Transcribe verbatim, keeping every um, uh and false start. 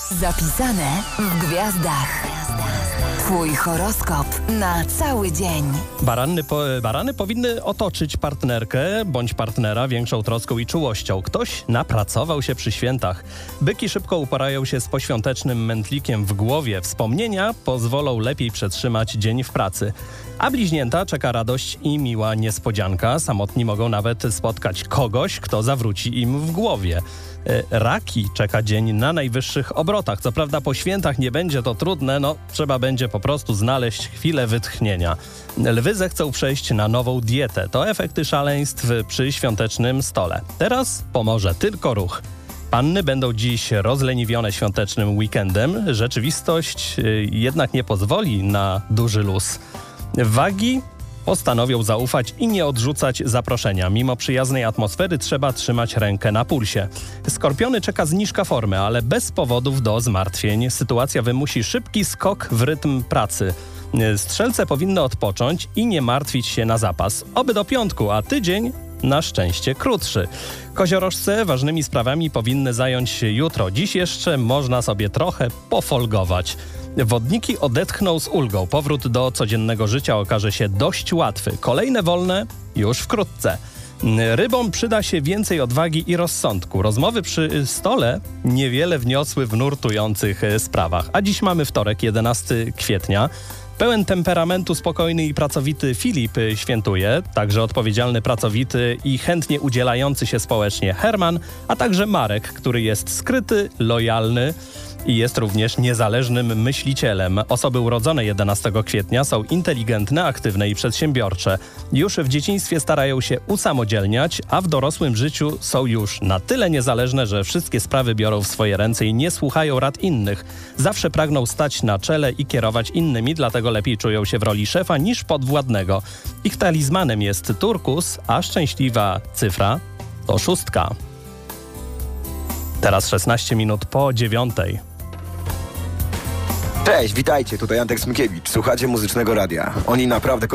Zapisane w gwiazdach. Twój horoskop na cały dzień. Barany, po, barany powinny otoczyć partnerkę bądź partnera większą troską i czułością. Ktoś napracował się przy świętach. Byki szybko uporają się z poświątecznym mętlikiem w głowie. Wspomnienia pozwolą lepiej przetrzymać dzień w pracy. A bliźnięta czeka radość i miła niespodzianka. Samotni mogą nawet spotkać kogoś, kto zawróci im w głowie. Raki czeka dzień na najwyższych obrotach. Co prawda po świętach nie będzie to trudne, no trzeba będzie po prostu znaleźć chwilę wytchnienia. Lwy zechcą przejść na nową dietę. To efekty szaleństw przy świątecznym stole. Teraz pomoże tylko ruch. Panny będą dziś rozleniwione świątecznym weekendem. Rzeczywistość jednak nie pozwoli na duży luz. Wagi postanowią zaufać i nie odrzucać zaproszenia. Mimo przyjaznej atmosfery trzeba trzymać rękę na pulsie. Skorpiony czeka zniżka formy, ale bez powodów do zmartwień. Sytuacja wymusi szybki skok w rytm pracy. Strzelce powinny odpocząć i nie martwić się na zapas. Oby do piątku, a tydzień na szczęście krótszy. Koziorożce ważnymi sprawami powinny zająć się jutro. Dziś jeszcze można sobie trochę pofolgować. Wodniki odetchną z ulgą. Powrót do codziennego życia okaże się dość łatwy. Kolejne wolne już wkrótce. Rybom przyda się więcej odwagi i rozsądku. Rozmowy przy stole niewiele wniosły w nurtujących sprawach. A dziś mamy wtorek, jedenastego kwietnia. Pełen temperamentu, spokojny i pracowity Filip świętuje, także odpowiedzialny, pracowity i chętnie udzielający się społecznie Herman, a także Marek, który jest skryty, lojalny i jest również niezależnym myślicielem. Osoby urodzone jedenastego kwietnia są inteligentne, aktywne i przedsiębiorcze. Już w dzieciństwie starają się usamodzielniać, a w dorosłym życiu są już na tyle niezależne, że wszystkie sprawy biorą w swoje ręce i nie słuchają rad innych. Zawsze pragną stać na czele i kierować innymi, dlatego lepiej czują się w roli szefa niż podwładnego. Ich talizmanem jest turkus, a szczęśliwa cyfra to szóstka. Teraz szesnaście minut po dziewiątej. Cześć, witajcie, tutaj Antek Smykiewicz. Słuchacie Muzycznego Radia. Oni naprawdę